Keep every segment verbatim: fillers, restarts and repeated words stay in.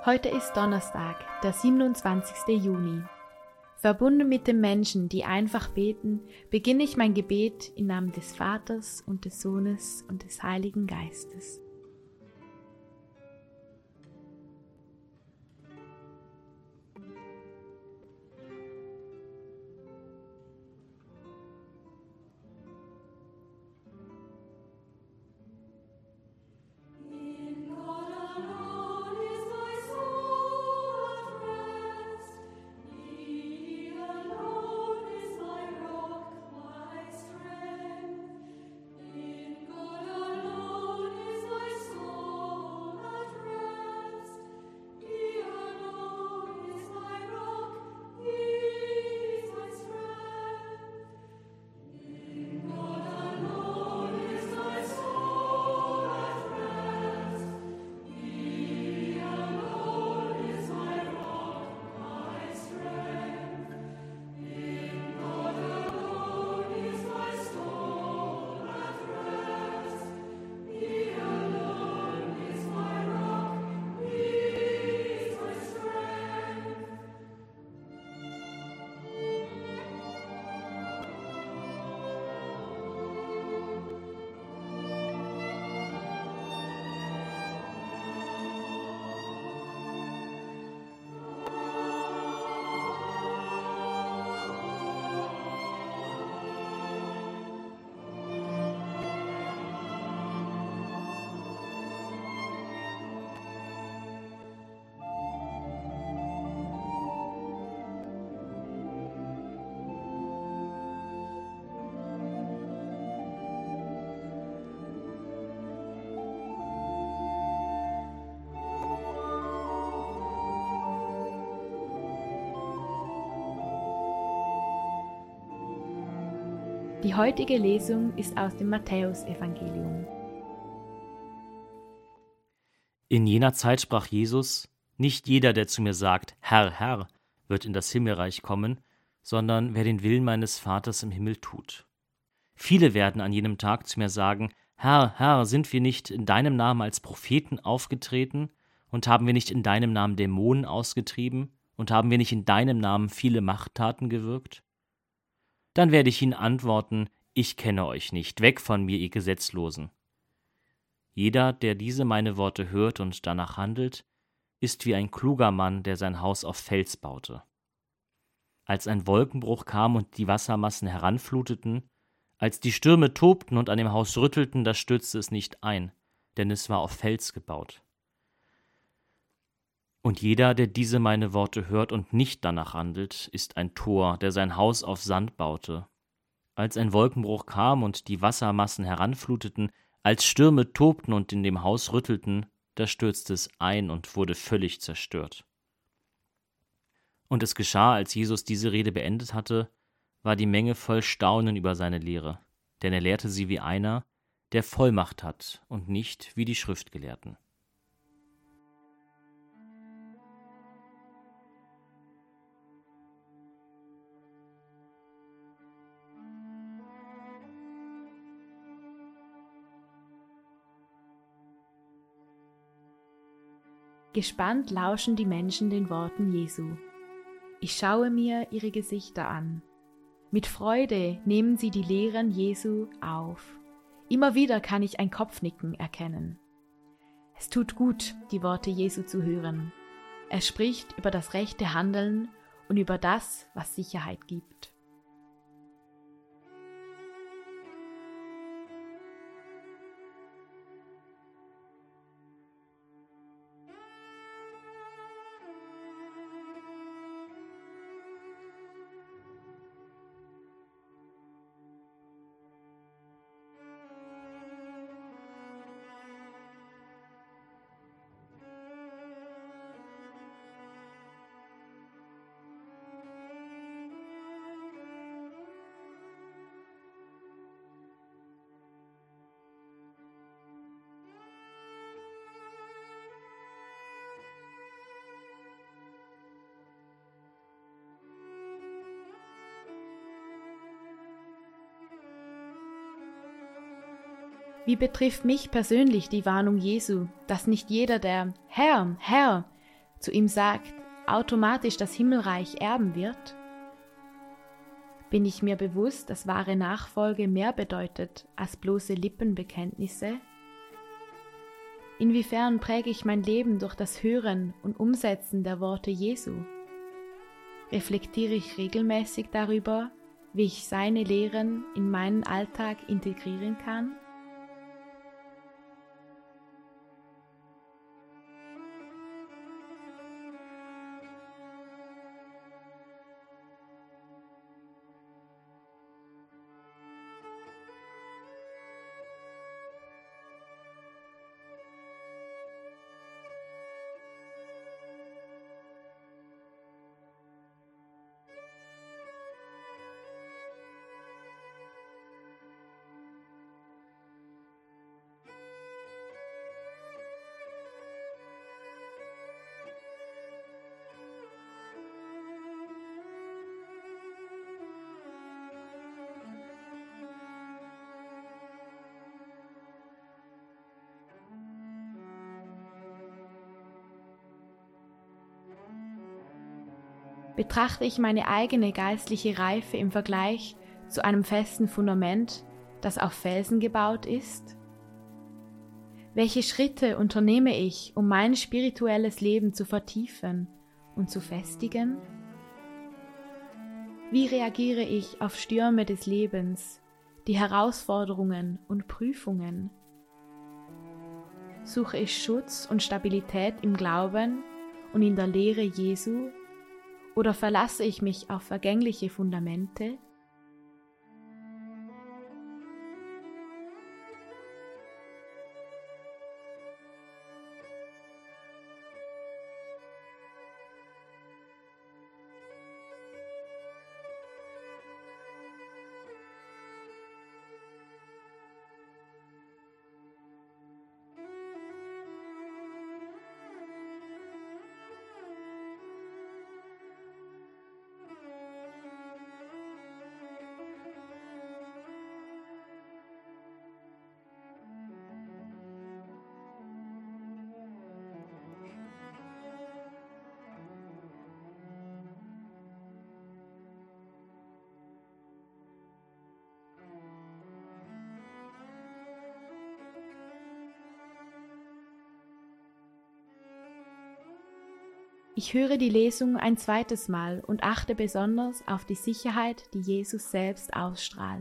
Heute ist Donnerstag, der siebenundzwanzigste Juni. Verbunden mit den Menschen, die einfach beten, beginne ich mein Gebet im Namen des Vaters und des Sohnes und des Heiligen Geistes. Die heutige Lesung ist aus dem Matthäusevangelium. In jener Zeit sprach Jesus: Nicht jeder, der zu mir sagt, Herr, Herr, wird in das Himmelreich kommen, sondern wer den Willen meines Vaters im Himmel tut. Viele werden an jenem Tag zu mir sagen: Herr, Herr, sind wir nicht in deinem Namen als Propheten aufgetreten und haben wir nicht in deinem Namen Dämonen ausgetrieben und haben wir nicht in deinem Namen viele Machttaten gewirkt? Dann werde ich ihnen antworten: Ich kenne euch nicht, weg von mir, ihr Gesetzlosen. Jeder, der diese meine Worte hört und danach handelt, ist wie ein kluger Mann, der sein Haus auf Fels baute. Als ein Wolkenbruch kam und die Wassermassen heranfluteten, als die Stürme tobten und an dem Haus rüttelten, da stürzte es nicht ein, denn es war auf Fels gebaut. Und jeder, der diese meine Worte hört und nicht danach handelt, ist ein Tor, der sein Haus auf Sand baute. Als ein Wolkenbruch kam und die Wassermassen heranfluteten, als Stürme tobten und in dem Haus rüttelten, da stürzte es ein und wurde völlig zerstört. Und es geschah, als Jesus diese Rede beendet hatte, war die Menge voll Staunen über seine Lehre, denn er lehrte sie wie einer, der Vollmacht hat und nicht wie die Schriftgelehrten. Gespannt lauschen die Menschen den Worten Jesu. Ich schaue mir ihre Gesichter an. Mit Freude nehmen sie die Lehren Jesu auf. Immer wieder kann ich ein Kopfnicken erkennen. Es tut gut, die Worte Jesu zu hören. Er spricht über das rechte Handeln und über das, was Sicherheit gibt. Wie betrifft mich persönlich die Warnung Jesu, dass nicht jeder, der Herr, Herr zu ihm sagt, automatisch das Himmelreich erben wird? Bin ich mir bewusst, dass wahre Nachfolge mehr bedeutet als bloße Lippenbekenntnisse? Inwiefern präge ich mein Leben durch das Hören und Umsetzen der Worte Jesu? Reflektiere ich regelmäßig darüber, wie ich seine Lehren in meinen Alltag integrieren kann? Betrachte ich meine eigene geistliche Reife im Vergleich zu einem festen Fundament, das auf Felsen gebaut ist? Welche Schritte unternehme ich, um mein spirituelles Leben zu vertiefen und zu festigen? Wie reagiere ich auf Stürme des Lebens, die Herausforderungen und Prüfungen? Suche ich Schutz und Stabilität im Glauben und in der Lehre Jesu? Oder verlasse ich mich auf vergängliche Fundamente? Ich höre die Lesung ein zweites Mal und achte besonders auf die Sicherheit, die Jesus selbst ausstrahlt.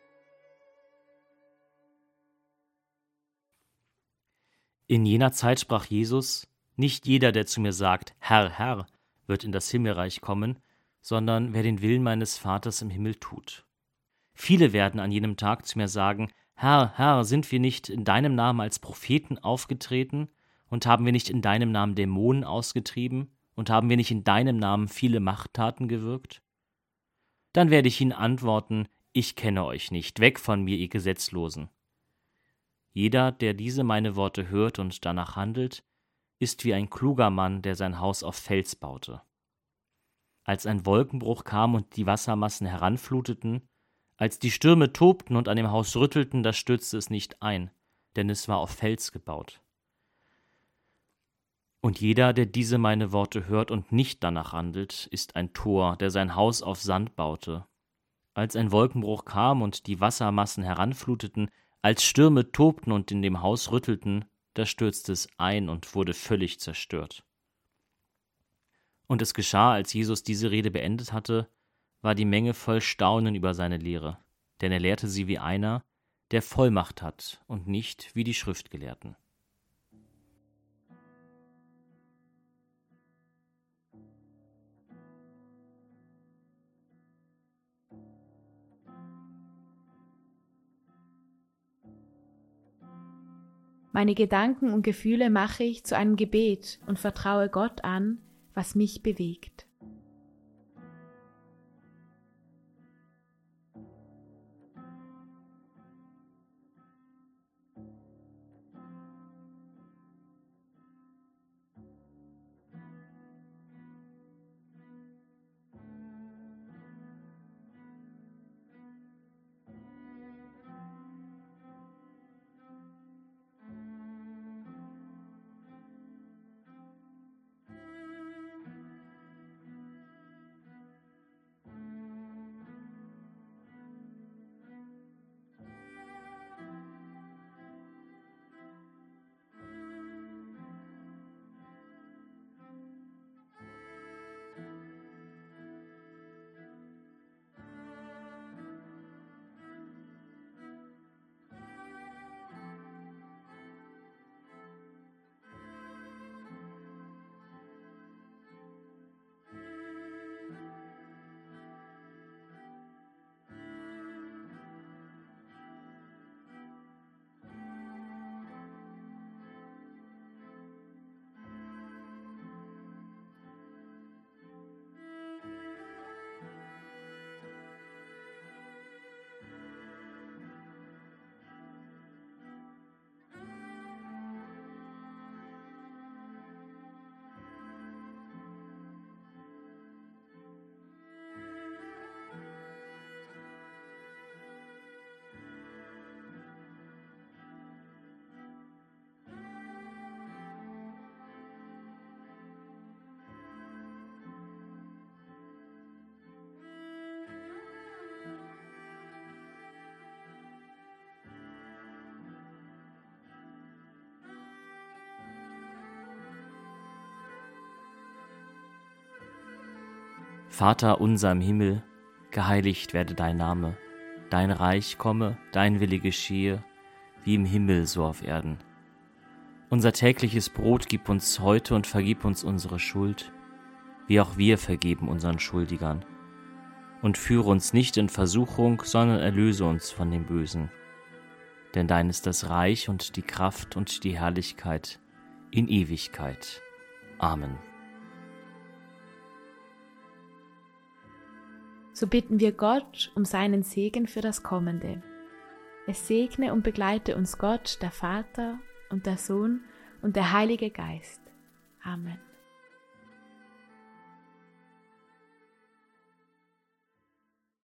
In jener Zeit sprach Jesus: Nicht jeder, der zu mir sagt, Herr, Herr, wird in das Himmelreich kommen, sondern wer den Willen meines Vaters im Himmel tut. Viele werden an jenem Tag zu mir sagen: Herr, Herr, sind wir nicht in deinem Namen als Propheten aufgetreten und haben wir nicht in deinem Namen Dämonen ausgetrieben und haben wir nicht in deinem Namen viele Machttaten gewirkt? Dann werde ich ihnen antworten: Ich kenne euch nicht, weg von mir, ihr Gesetzlosen. Jeder, der diese meine Worte hört und danach handelt, ist wie ein kluger Mann, der sein Haus auf Fels baute. Als ein Wolkenbruch kam und die Wassermassen heranfluteten, als die Stürme tobten und an dem Haus rüttelten, da stürzte es nicht ein, denn es war auf Fels gebaut. Und jeder, der diese meine Worte hört und nicht danach handelt, ist ein Tor, der sein Haus auf Sand baute. Als ein Wolkenbruch kam und die Wassermassen heranfluteten, als Stürme tobten und in dem Haus rüttelten, da stürzte es ein und wurde völlig zerstört. Und es geschah, als Jesus diese Rede beendet hatte, war die Menge voll Staunen über seine Lehre, denn er lehrte sie wie einer, der Vollmacht hat und nicht wie die Schriftgelehrten. Meine Gedanken und Gefühle mache ich zu einem Gebet und vertraue Gott an, was mich bewegt. Vater unser im Himmel, geheiligt werde dein Name, dein Reich komme, dein Wille geschehe, wie im Himmel so auf Erden. Unser tägliches Brot gib uns heute und vergib uns unsere Schuld, wie auch wir vergeben unseren Schuldigern. Und führe uns nicht in Versuchung, sondern erlöse uns von dem Bösen. Denn dein ist das Reich und die Kraft und die Herrlichkeit in Ewigkeit. Amen. So bitten wir Gott um seinen Segen für das Kommende. Es segne und begleite uns Gott, der Vater und der Sohn und der Heilige Geist. Amen.